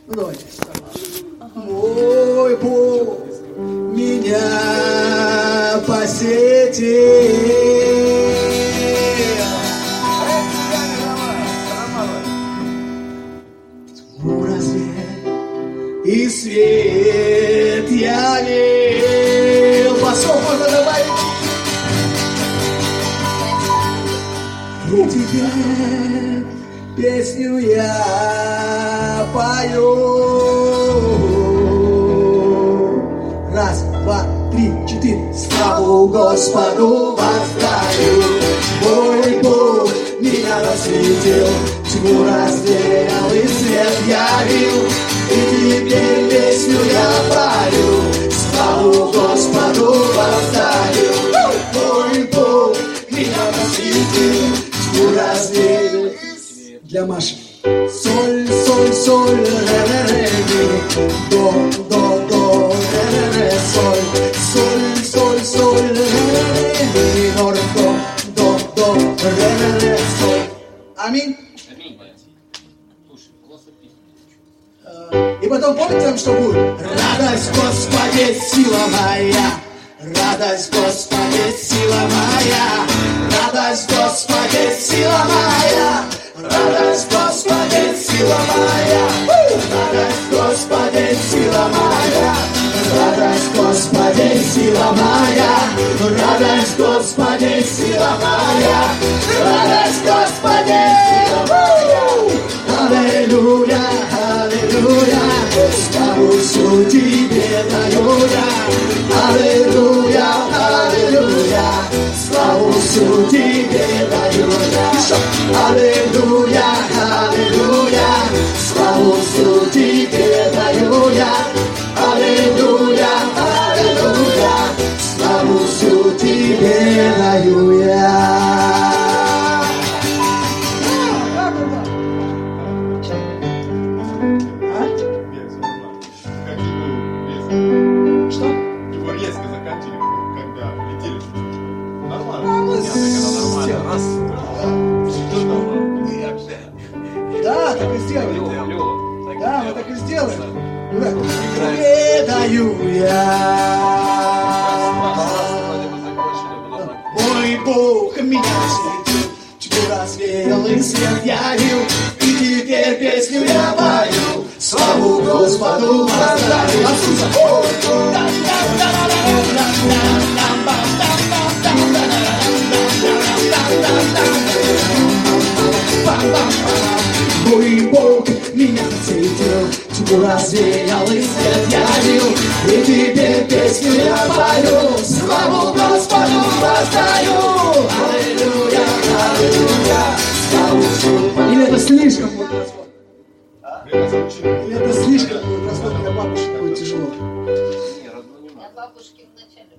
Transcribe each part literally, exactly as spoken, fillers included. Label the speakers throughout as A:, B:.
A: Ну давайте. Мой Бог меня посетил. Тьму развеял и свет явил. Басов можно добавить. И теперь песню я пою. Раз, два, три, четыре. Славу Господу воздаю. Мой Бог меня просветил, тьму развеял и свет явил. И теперь песню я пою. Славу Господу воздаю. Мой Бог меня просветил, тьму развеял. Для Маши. Соль, соль, соль, ре, ре, ре, ми. До, до, до, ре, ре, ре, соль. Соль, соль, соль, ре, ре, ре, ми. До, до, до, до, ре, ре, ре, соль. Аминь. И потом помните там, что будет? Радость, Господи, сила моя. Радость, Господи, сила моя. Радость, Господи, сила моя. Радость, Господи, сила моя. Радость, Господи, сила моя. Радость, Господи, сила моя. Радость, Господи, сила моя. Радость, Господи, сила моя. Аллилуйя, аллилуйя. Славу всю Тебе даю я. Аллилуйя, аллилуйя. Славу всю Тебе даю я. Аллилуйя, аллилуйя. Славу всю Тебе даю я. Аллилуйя, аллилуйя. Славу всю Тебе даю я. Что?
B: Его резко закатили, когда летели. Нормально. Раз.
A: Да, так и сделаем. Да, мы так и сделаем. Предаю я. Мой Бог меня светил, тьму развеял и свет явил. И теперь песню я пою. Славу Господу воздаю. Мой Бог меня светил, тьму развеял и свет явил. И теперь песню я пою. Славу Господу воздаю. Аллилуйя, аллилуйя. Славу Господу. Или это слишком будет расход? Или это слишком будет расход, для бабушки будет тяжело?
C: Для бабушки вначале.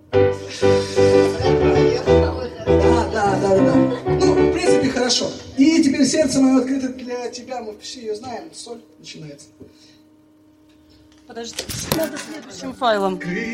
A: Да, да, да, да. Ну, в принципе, хорошо. И теперь сердце мое открыто для тебя. Мы все ее знаем. Соль начинается.
D: Подожди, надо следующим файлом.